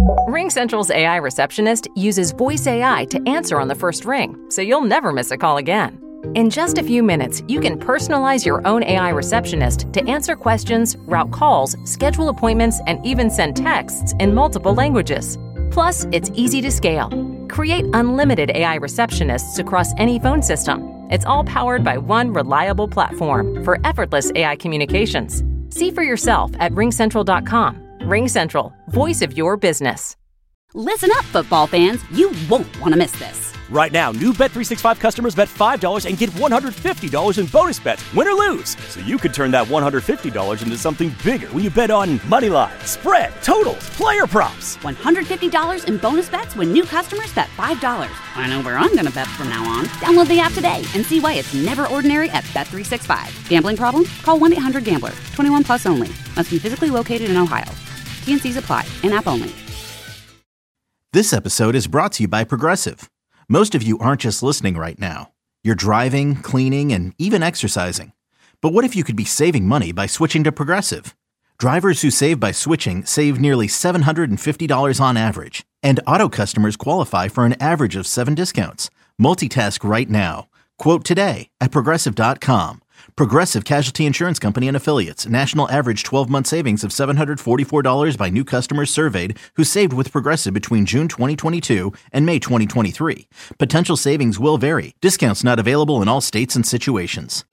RingCentral's AI receptionist uses voice AI to answer on the first ring, so you'll never miss a call again. In just a few minutes, you can personalize your own AI receptionist to answer questions, route calls, schedule appointments, and even send texts in multiple languages. Plus, it's easy to scale. Create unlimited AI receptionists across any phone system. It's all powered by one reliable platform for effortless AI communications. See for yourself at ringcentral.com. RingCentral, voice of your business. Listen up, football fans. You won't want to miss this. Right now, new Bet365 customers bet $5 and get $150 in bonus bets, win or lose. So you could turn that $150 into something bigger when you bet on money line, spread, totals, player props. $150 in bonus bets when new customers bet $5. I know where I'm going to bet from now on. Download the app today and see why it's never ordinary at Bet365. Gambling problem? Call 1-800-GAMBLER. 21 plus only. Must be physically located in Ohio. T&Cs apply. In-app only. This episode is brought to you by Progressive. Most of you aren't just listening right now. You're driving, cleaning, and even exercising. But what if you could be saving money by switching to Progressive? Drivers who save by switching save nearly $750 on average. And auto customers qualify for an average of 7 discounts. Multitask right now. Quote today at Progressive.com. Progressive Casualty Insurance Company and Affiliates. National average 12-month savings of $744 by new customers surveyed who saved with Progressive between June 2022 and May 2023. Potential savings will vary. Discounts not available in all states and situations.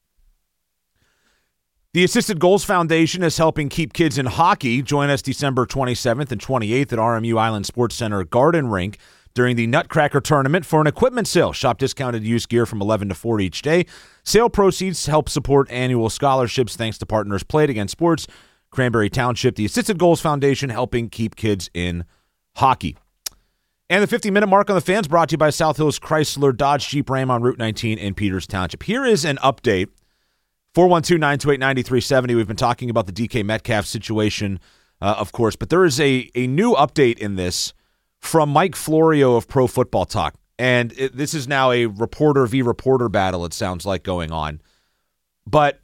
The Assisted Goals Foundation is helping keep kids in hockey. Join us December 27th and 28th at RMU Island Sports Center Garden Rink during the Nutcracker Tournament for an equipment sale. Shop discounted used gear from 11 to 4 each day. Sale proceeds help support annual scholarships thanks to partners Play It Again Sports, Cranberry Township, the Assisted Goals Foundation, helping keep kids in hockey. And the 50-minute mark on the fans brought to you by South Hills Chrysler Dodge Jeep Ram on Route 19 in Peters Township. Here is an update. 412-928-9370. We've been talking about the DK Metcalf situation, of course, but there is a new update in this from Mike Florio of Pro Football Talk. And this is now a reporter v. reporter battle, it sounds like, going on. But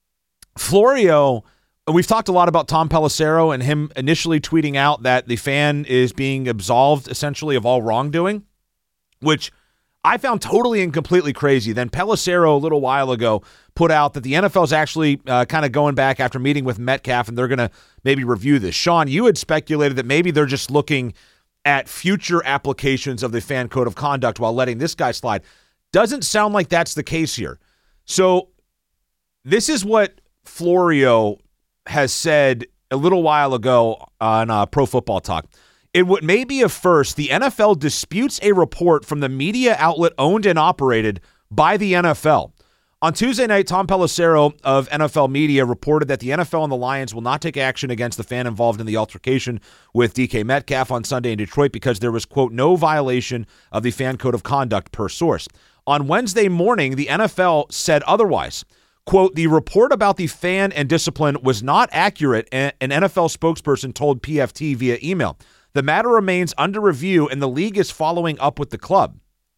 Florio, we've talked a lot about Tom Pelissero and him initially tweeting out that the fan is being absolved, essentially, of all wrongdoing, which I found totally and completely crazy. Then Pelissero, a little while ago, put out that the NFL is actually kind of going back after meeting with Metcalf, and they're going to maybe review this. Sean, you had speculated that maybe they're just looking at future applications of the fan code of conduct while letting this guy slide. Doesn't sound like that's the case here. So this is what Florio has said a little while ago on Pro Football Talk. In what may be a first, the NFL disputes a report from the media outlet owned and operated by the NFL. On Tuesday night, Tom Pelissero of NFL Media reported that the NFL and the Lions will not take action against the fan involved in the altercation with DK Metcalf on Sunday in Detroit because there was, quote, no violation of the fan code of conduct per source. On Wednesday morning, the NFL said otherwise. Quote, the report about the fan and discipline was not accurate, an NFL spokesperson told PFT via email. The matter remains under review, and the league is following up with the club.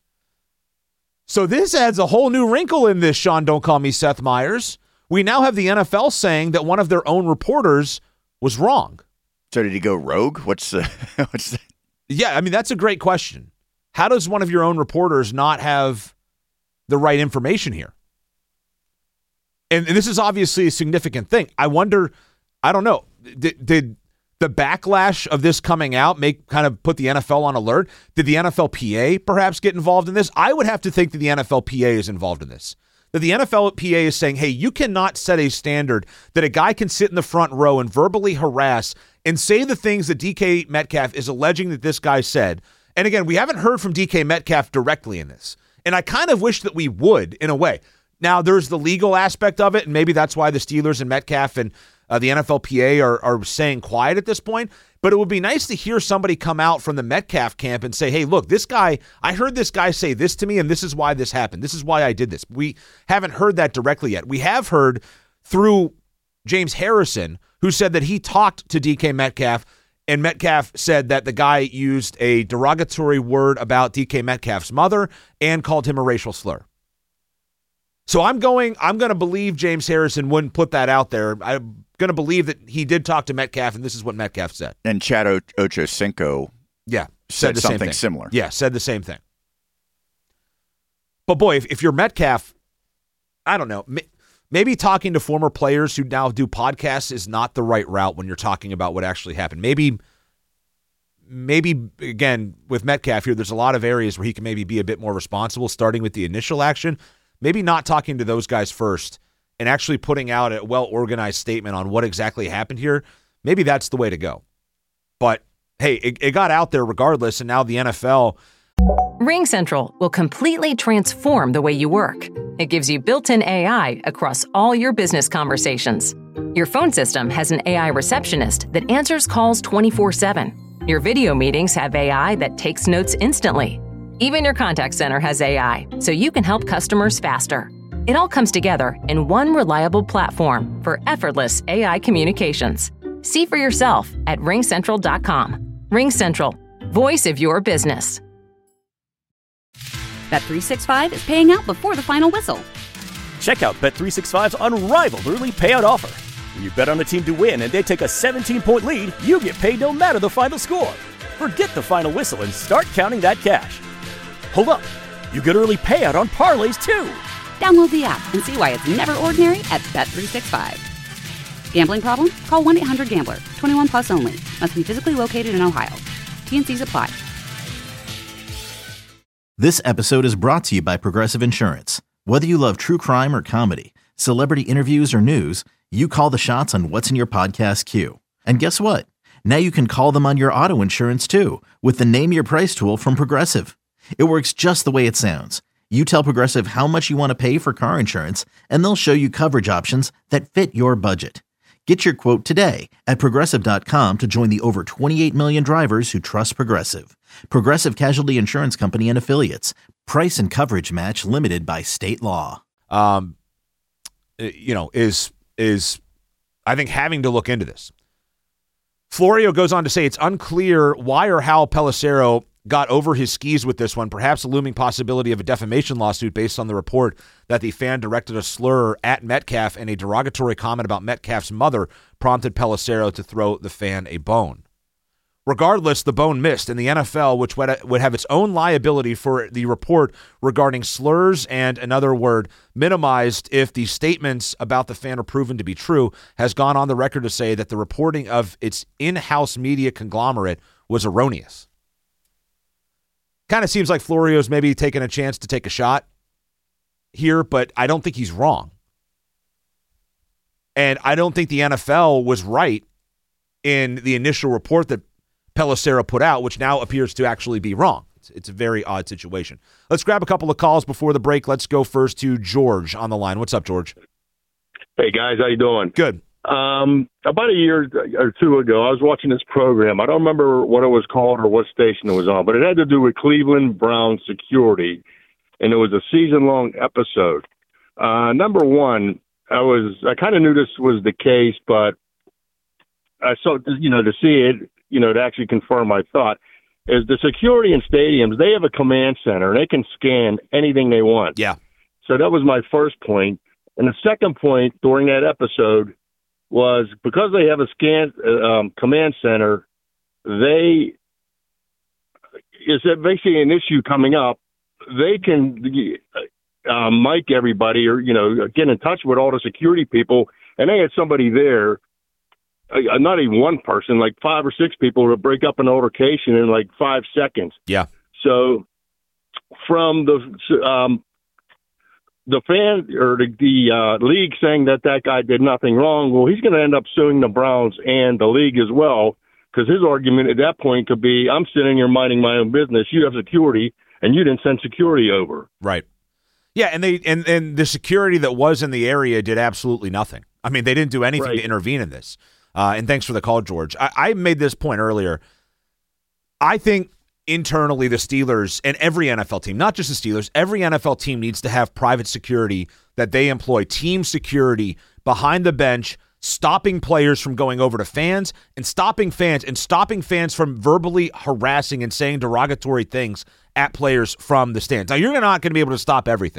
So this adds a whole new wrinkle in this, Sean, don't call me Seth Meyers. We now have the NFL saying that one of their own reporters was wrong. So did he go rogue? What's Yeah, I mean, that's a great question. How does one of your own reporters not have the right information here? And this is obviously a significant thing. I wonder, I don't know, did the backlash of this coming out kind of put the NFL on alert? Did the NFLPA perhaps get involved in this? I would have to think that the NFLPA is involved in this. That the NFLPA is saying, hey, you cannot set a standard that a guy can sit in the front row and verbally harass and say the things that DK Metcalf is alleging that this guy said. And again, we haven't heard from DK Metcalf directly in this. And I kind of wish that we would, in a way. Now, there's the legal aspect of it, and maybe that's why the Steelers and Metcalf and the NFLPA are staying quiet at this point. But it would be nice to hear somebody come out from the Metcalf camp and say, hey, look, this guy, I heard this guy say this to me, and this is why this happened. This is why I did this. We haven't heard that directly yet. We have heard through James Harrison, who said that he talked to DK Metcalf, and Metcalf said that the guy used a derogatory word about DK Metcalf's mother and called him a racial slur. So I'm going to believe James Harrison wouldn't put that out there. I'm going to believe that he did talk to Metcalf, and this is what Metcalf said. And Chad Ochocinco said something similar. Yeah, said the same thing. But boy, if you're Metcalf, I don't know. Maybe talking to former players who now do podcasts is not the right route when you're talking about what actually happened. Maybe again, with Metcalf here, there's a lot of areas where he can maybe be a bit more responsible, starting with the initial action. Maybe not talking to those guys first and actually putting out a well-organized statement on what exactly happened here. Maybe that's the way to go. But, hey, it got out there regardless, and now the NFL... RingCentral will completely transform the way you work. It gives you built-in AI across all your business conversations. Your phone system has an AI receptionist that answers calls 24/7. Your video meetings have AI that takes notes instantly. Even your contact center has AI, so you can help customers faster. It all comes together in one reliable platform for effortless AI communications. See for yourself at ringcentral.com. RingCentral, voice of your business. Bet365 is paying out before the final whistle. Check out Bet365's unrivaled early payout offer. When you bet on a team to win and they take a 17-point lead, you get paid no matter the final score. Forget the final whistle and start counting that cash. Hold up. You get early payout on parlays, too. Download the app and see why it's never ordinary at Bet365. Gambling problem? Call 1-800-GAMBLER. 21 plus only. Must be physically located in Ohio. T&Cs apply. This episode is brought to you by Progressive Insurance. Whether you love true crime or comedy, celebrity interviews or news, you call the shots on what's in your podcast queue. And guess what? Now you can call them on your auto insurance too with the Name Your Price tool from Progressive. It works just the way it sounds. You tell Progressive how much you want to pay for car insurance, and they'll show you coverage options that fit your budget. Get your quote today at Progressive.com to join the over 28 million drivers who trust Progressive. Progressive Casualty Insurance Company and Affiliates. Price and coverage match limited by state law. Is I think having to look into this. Florio goes on to say it's unclear why or how Pelissero got over his skis with this one, perhaps a looming possibility of a defamation lawsuit based on the report that the fan directed a slur at Metcalf and a derogatory comment about Metcalf's mother prompted Pelissero to throw the fan a bone. Regardless, the bone missed, and the NFL, which would have its own liability for the report regarding slurs and, another word, minimized if the statements about the fan are proven to be true, has gone on the record to say that the reporting of its in-house media conglomerate was erroneous. Kind of seems like Florio's maybe taking a chance to take a shot here, but I don't think he's wrong. And I don't think the NFL was right in the initial report that Pelissero put out, which now appears to actually be wrong. It's a very odd situation. Let's grab a couple of calls before the break. Let's go first to George on the line. What's up, George? Hey, guys. How you doing? Good. About a year or two ago, I was watching this program. I don't remember what it was called or what station it was on, but it had to do with Cleveland Browns security, and it was a season-long episode. Number one, I kind of knew this was the case, but I saw, to see it, to actually confirm my thought, is the security in stadiums, they have a command center, and they can scan anything they want. Yeah. So that was my first point. And the second point during that episode was because they have a command center, is that basically an issue coming up, they can mic everybody or, get in touch with all the security people, and they had somebody there, not even one person, like 5 or 6 people to break up an altercation in like 5 seconds. Yeah. So from the fan or the league saying that guy did nothing wrong, well, he's going to end up suing the Browns and the league as well, because his argument at that point could be, I'm sitting here minding my own business. You have security, and you didn't send security over. Right. Yeah, and the security that was in the area did absolutely nothing. I mean, they didn't do anything to intervene in this. And thanks for the call, George. I made this point earlier. I think internally the Steelers and every NFL team, not just the Steelers, every NFL team needs to have private security that they employ, team security behind the bench, stopping players from going over to fans and stopping fans from verbally harassing and saying derogatory things at players from the stands. Now, you're not going to be able to stop everything,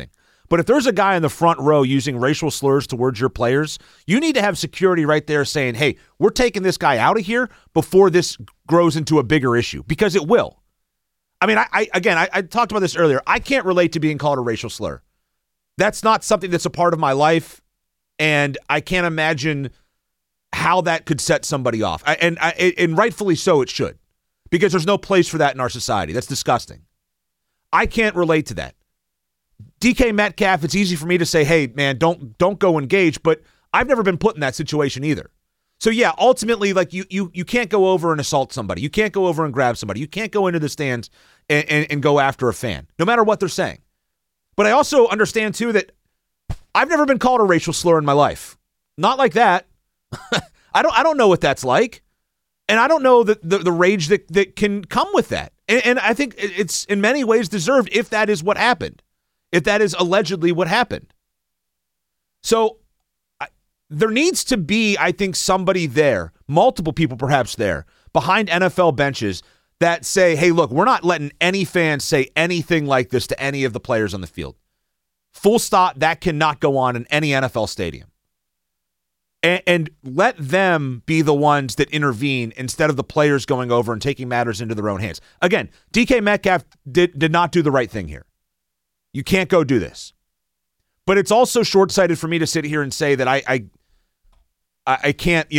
But if there's a guy in the front row using racial slurs towards your players, you need to have security right there saying, hey, we're taking this guy out of here before this grows into a bigger issue, because it will. I mean, I talked about this earlier. I can't relate to being called a racial slur. That's not something that's a part of my life, and I can't imagine how that could set somebody off. And rightfully so, it should, because there's no place for that in our society. That's disgusting. I can't relate to that. DK Metcalf, it's easy for me to say, hey, man, don't go engage, but I've never been put in that situation either. So, yeah, ultimately, like you can't go over and assault somebody. You can't go over and grab somebody. You can't go into the stands and go after a fan, no matter what they're saying. But I also understand, too, that I've never been called a racial slur in my life. Not like that. I don't know what that's like. And I don't know the rage that can come with that. And I think it's in many ways deserved if that is what happened. If that is allegedly what happened. So there needs to be, I think, somebody there, multiple people perhaps there, behind NFL benches that say, hey, look, we're not letting any fans say anything like this to any of the players on the field. Full stop, that cannot go on in any NFL stadium. And let them be the ones that intervene instead of the players going over and taking matters into their own hands. Again, DK Metcalf did not do the right thing here. You can't go do this. But it's also short-sighted for me to sit here and say that I can't,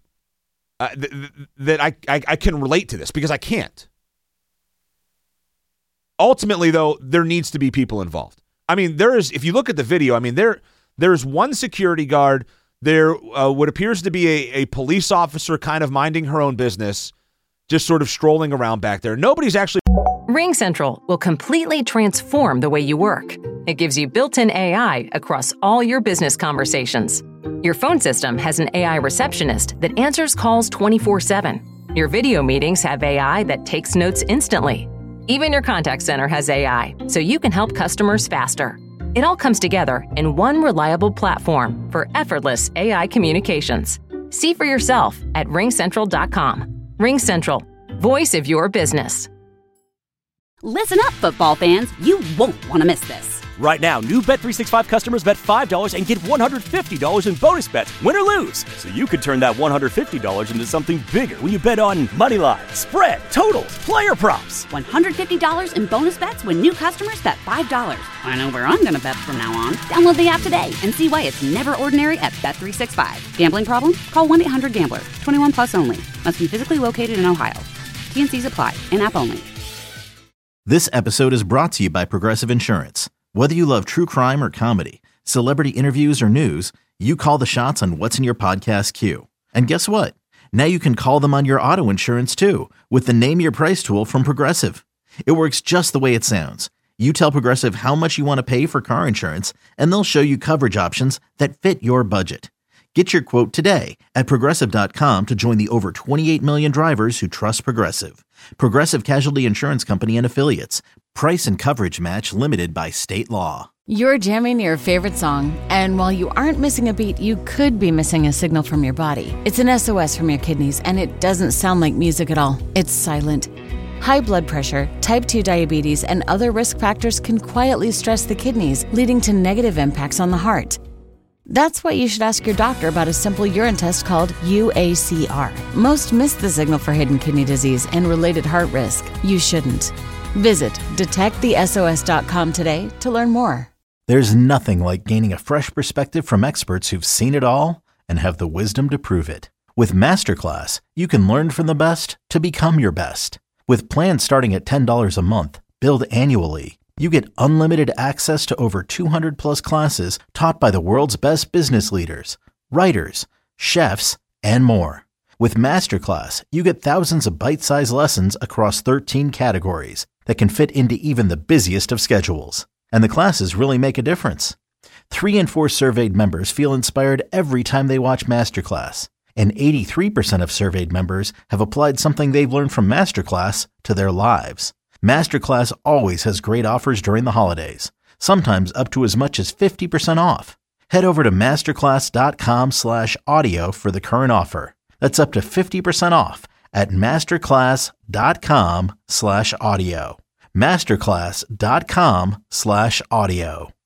that I can relate to this, because I can't. Ultimately, though, there needs to be people involved. I mean, if you look at the video, I mean, there's one security guard. There what appears to be a police officer kind of minding her own business, just sort of strolling around back there. Nobody's actually... RingCentral will completely transform the way you work. It gives you built-in AI across all your business conversations. Your phone system has an AI receptionist that answers calls 24/7. Your video meetings have AI that takes notes instantly. Even your contact center has AI, so you can help customers faster. It all comes together in one reliable platform for effortless AI communications. See for yourself at RingCentral.com. RingCentral, voice of your business. Listen up, football fans. You won't want to miss this. Right now, new Bet365 customers bet $5 and get $150 in bonus bets, win or lose. So you could turn that $150 into something bigger when you bet on moneyline, spread, totals, player props. $150 in bonus bets when new customers bet $5. I know where I'm going to bet from now on. Download the app today and see why it's never ordinary at Bet365. Gambling problem? Call 1-800-GAMBLER. 21 plus only. Must be physically located in Ohio. T&Cs apply. In-app only. This episode is brought to you by Progressive Insurance. Whether you love true crime or comedy, celebrity interviews or news, you call the shots on what's in your podcast queue. And guess what? Now you can call them on your auto insurance too, with the Name Your Price tool from Progressive. It works just the way it sounds. You tell Progressive how much you want to pay for car insurance, and they'll show you coverage options that fit your budget. Get your quote today at Progressive.com to join the over 28 million drivers who trust Progressive. Progressive Casualty Insurance Company and Affiliates. Price and coverage match limited by state law. You're jamming your favorite song, and while you aren't missing a beat, you could be missing a signal from your body. It's an SOS from your kidneys, and it doesn't sound like music at all. It's silent. High blood pressure, type 2 diabetes, and other risk factors can quietly stress the kidneys, leading to negative impacts on the heart. That's why you should ask your doctor about a simple urine test called UACR. Most miss the signal for hidden kidney disease and related heart risk. You shouldn't. Visit detectthesos.com today to learn more. There's nothing like gaining a fresh perspective from experts who've seen it all and have the wisdom to prove it. With Masterclass, you can learn from the best to become your best. With plans starting at $10 a month, billed annually, you get unlimited access to over 200 plus classes taught by the world's best business leaders, writers, chefs, and more. With Masterclass, you get thousands of bite-sized lessons across 13 categories that can fit into even the busiest of schedules. And the classes really make a difference. 3 in 4 surveyed members feel inspired every time they watch Masterclass. And 83% of surveyed members have applied something they've learned from Masterclass to their lives. Masterclass always has great offers during the holidays, sometimes up to as much as 50% off. Head over to masterclass.com/audio for the current offer. That's up to 50% off at masterclass.com/audio. Masterclass.com/audio.